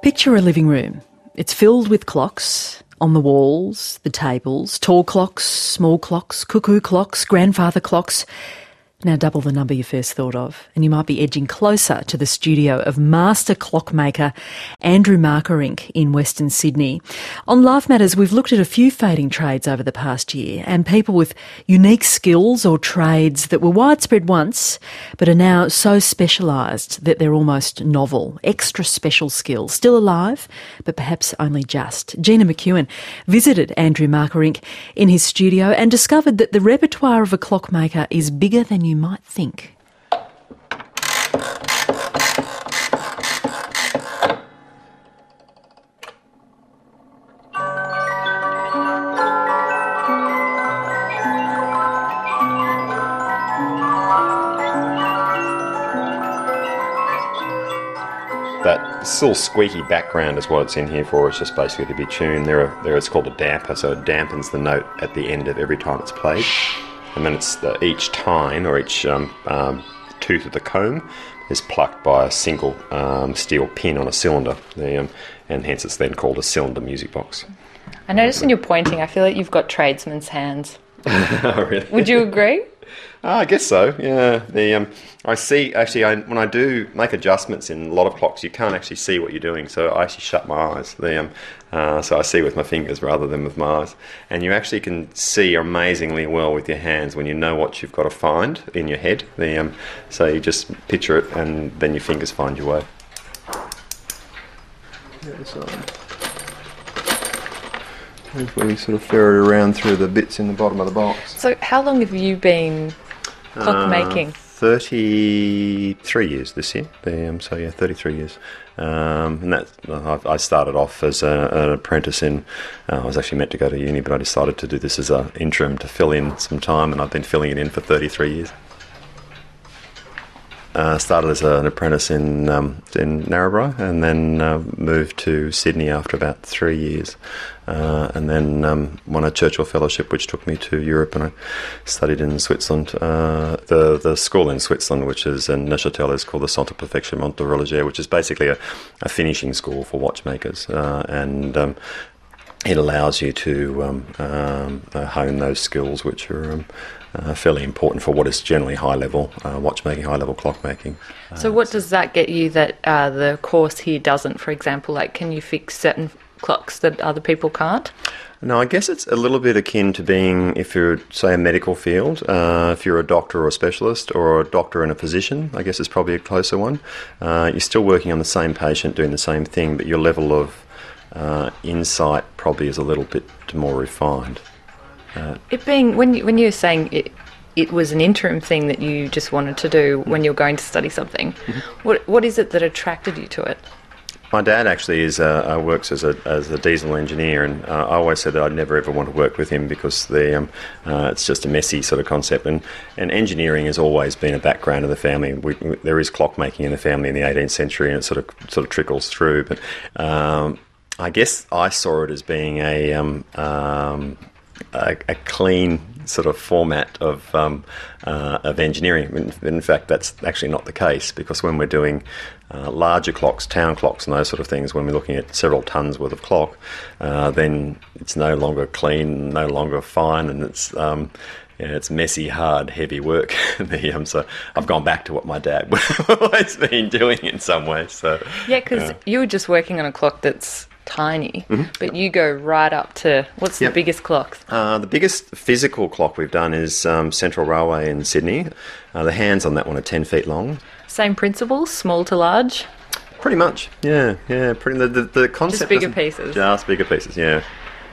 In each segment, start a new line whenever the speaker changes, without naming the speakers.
Picture a living room. It's filled with clocks on the walls, the tables, tall clocks, small clocks, cuckoo clocks, grandfather clocks. Now double the number you first thought of, and you might be edging closer to the studio of master clockmaker Andrew Markerink in Western Sydney. On Life Matters, we've looked at a few fading trades over the past year, and people with unique skills or trades that were widespread once, but are now so specialised that they're almost novel, extra special skills, still alive, but perhaps only just. Gina McEwen visited Andrew Markerink in his studio and discovered that the repertoire of a clockmaker is bigger than you might think.
That still squeaky background is what it's in here for. It's just basically to be tuned. It's called a damper, so it dampens the note at the end of every time it's played. And then it's each tine or each tooth of the comb is plucked by a single steel pin on a cylinder, and hence it's then called a cylinder music box.
I noticed when you're pointing, I feel like you've got tradesman's hands.
Oh, really?
Would you agree?
I guess so. Yeah. I see. Actually, when I do make adjustments in a lot of clocks, you can't actually see what you're doing. So I actually shut my eyes. So I see with my fingers rather than with my eyes. And you actually can see amazingly well with your hands when you know what you've got to find in your head. So you just picture it, and then your fingers find your way. We sort of ferret around through the bits in the bottom of the box.
So how long have you been clockmaking?
33 years this year. 33 years. And that I started off as an apprentice in. I was actually meant to go to uni, but I decided to do this as an interim to fill in some time, and I've been filling it in for 33 years. Started as an apprentice in Narrabri, and then moved to Sydney after about 3 years, and then won a Churchill Fellowship, which took me to Europe, and I studied in Switzerland. The school in Switzerland, which is in Neuchâtel, is called the Centre Perfectionnement d'Horloger, which is basically a finishing school for watchmakers, and it allows you to hone those skills, which are fairly important for what is generally high-level watchmaking, high-level clockmaking.
So what does that get you that the course here doesn't? For example, like, can you fix certain clocks that other people can't?
No, I guess it's a little bit akin to being, if you're, say, a medical field, if you're a doctor or a specialist, or a doctor and a physician, I guess it's probably a closer one. You're still working on the same patient, doing the same thing, but your level of insight probably is a little bit more refined.
It being, when you're saying it was an interim thing that you just wanted to do when you're going to study something, what is it that attracted you to it?
My dad actually works as a diesel engineer, and I always said that I'd never ever want to work with him because it's just a messy sort of concept. And engineering has always been a background of the family. There is clockmaking in the family in the 18th century, and it sort of trickles through. But I guess I saw it as being a clean sort of format of engineering. In fact, that's actually not the case, because when we're doing larger clocks, town clocks and those sort of things, when we're looking at several tonnes worth of clock, then it's no longer clean, no longer fine, and it's messy, hard, heavy work. So I've gone back to what my dad would always been doing in some ways. So
yeah, because you were just working on a clock that's tiny, but you go right up to, what's the biggest clock?
The biggest physical clock we've done is Central Railway in Sydney. The hands on that one are 10 feet long.
Same principle, small to large?
Pretty much, yeah. The concept,
just bigger pieces?
Just bigger pieces, yeah.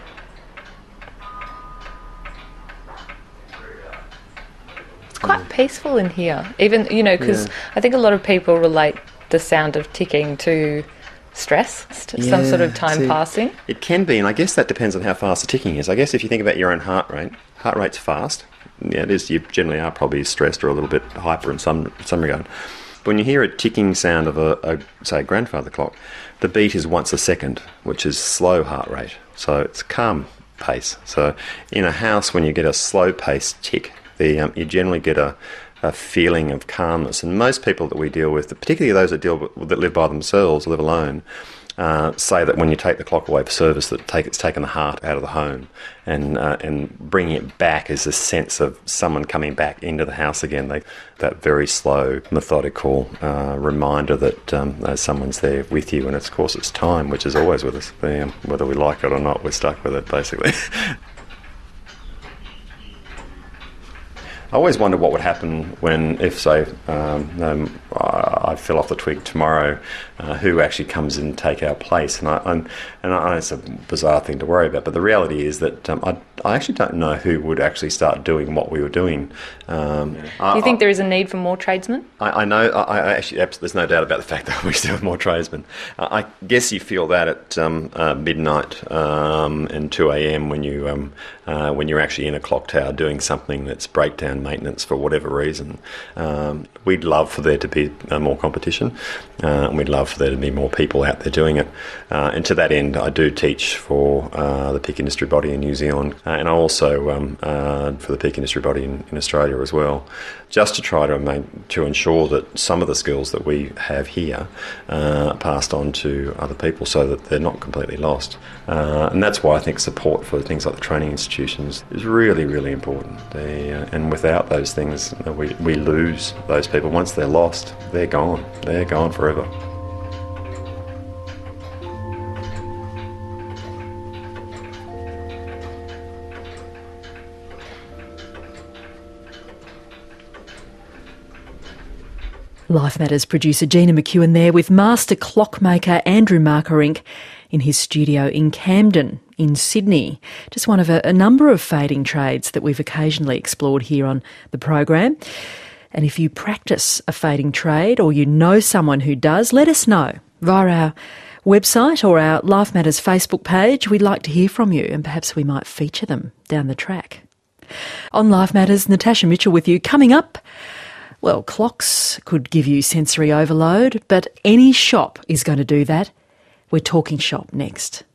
It's quite peaceful in here, even, because I think a lot of people relate the sound of ticking to stress, some sort of time passing.
It can be, and I guess that depends on how fast the ticking is. I guess if you think about your own heart rate's fast. Yeah, it is. You generally are probably stressed or a little bit hyper in some regard. But when you hear a ticking sound of a grandfather clock, the beat is once a second, which is slow heart rate. So it's calm pace. So in a house, when you get a slow pace tick, you generally get a feeling of calmness. And most people that we deal with, particularly those that live by themselves, live alone, say that when you take the clock away for service, that it's taken the heart out of the home, and bringing it back is a sense of someone coming back into the house again. That very slow, methodical reminder that someone's there with you, and of course it's time, which is always with us. Whether we like it or not, we're stuck with it, basically. I always wonder what would happen if, say, I fell off the twig tomorrow, who actually comes in and take our place. And I know it's a bizarre thing to worry about, but the reality is that I actually don't know who would actually start doing what we were doing.
Do you think there is a need for more tradesmen?
I know. I actually, there's no doubt about the fact that we still have more tradesmen. I guess you feel that at midnight and 2 a.m. when you're actually in a clock tower doing something that's breakdown maintenance for whatever reason. We'd love for there to be more competition, and we'd love for there to be more people out there doing it. And to that end, I do teach for the peak industry body in New Zealand, and I also for the peak industry body in Australia as well, just to try to ensure that some of the skills that we have here are passed on to other people so that they're not completely lost. And that's why I think support for things like the training institutions is really, really important. And without those things, we lose those people. Once they're lost, they're gone. They're gone forever.
Life Matters producer Gina McEwen there with master clockmaker Andrew Markerink in his studio in Camden in Sydney. Just one of a number of fading trades that we've occasionally explored here on the program. And if you practice a fading trade or you know someone who does, let us know via our website or our Life Matters Facebook page. We'd like to hear from you, and perhaps we might feature them down the track. On Life Matters, Natasha Mitchell with you. Coming up, well, clocks could give you sensory overload, but any shop is going to do that. We're talking shop next.